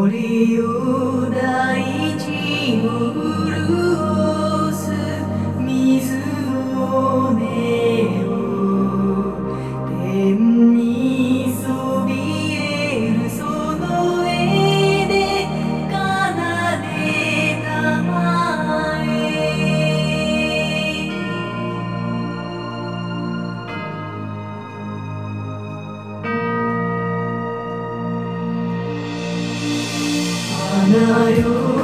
森を大地を潤す水の音を天にそびえるその絵で奏でたまえ花よ